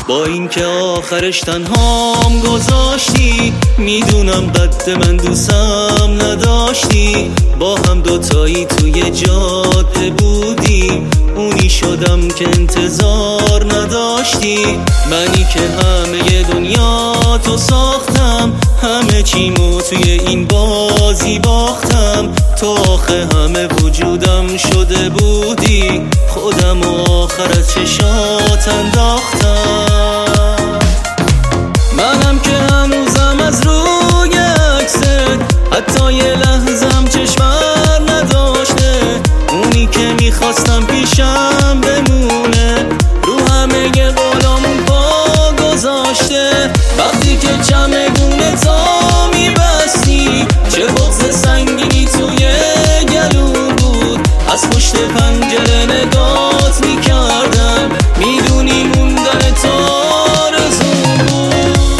با این که آخرش تنهام گذاشتی. میدونم قد من دوستم نداشتی، با هم دوتایی توی جاده بودیم. اونی شدم که انتظار نداشتی، منی که همه دنیا تو ساختم. همه چیمو توی این بازی باختم، تو آخه همه وجودم شده بودی. خودم آخر از چشات انداختم. منم که هنوزم از روی عکست حتی یه لحظم چشمر نداشته. اونی که میخواستم پیشم بمونه، رو همه قولامون پا گذاشته. وقتی که چمدون تا میبستی، چه بغض سنگینی توی گلوم بود. از پشت پنجره نگات میکردم، میدونی موندن تو آرزوم بود.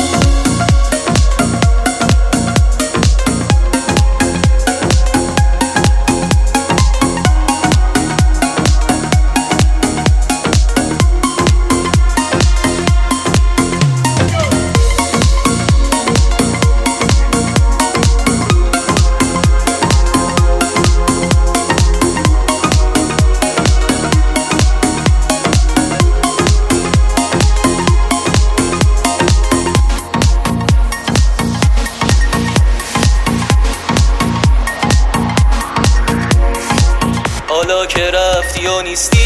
حالا که رفتی و نیستی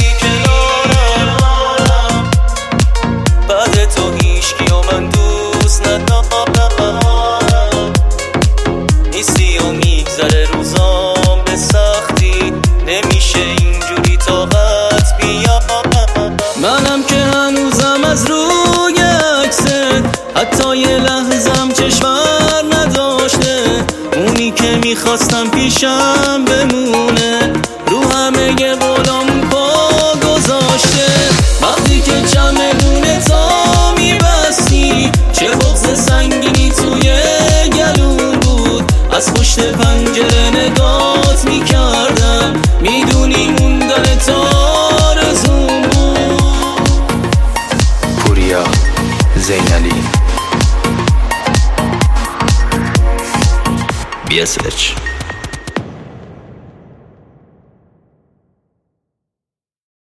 کنارم، بعد تو هیچکی و من دوست ندارم. نیستی و میگذره روزام به سختی، نمیشه اینجوری طاقت بیارم. منم که هنوزم از روی عکست حتی یه لحظم چشمر نداشته. اونی که میخواستم پیشم بمونه، رو همه قولام پا گذاشته. وقتی که چمدون تا میبستی، چه بغض سنگینی توی گلوم بود. از پشت پنجره نگات میکردم، میدونی موندن تو آرزوم بود. پوریا زینالی BSH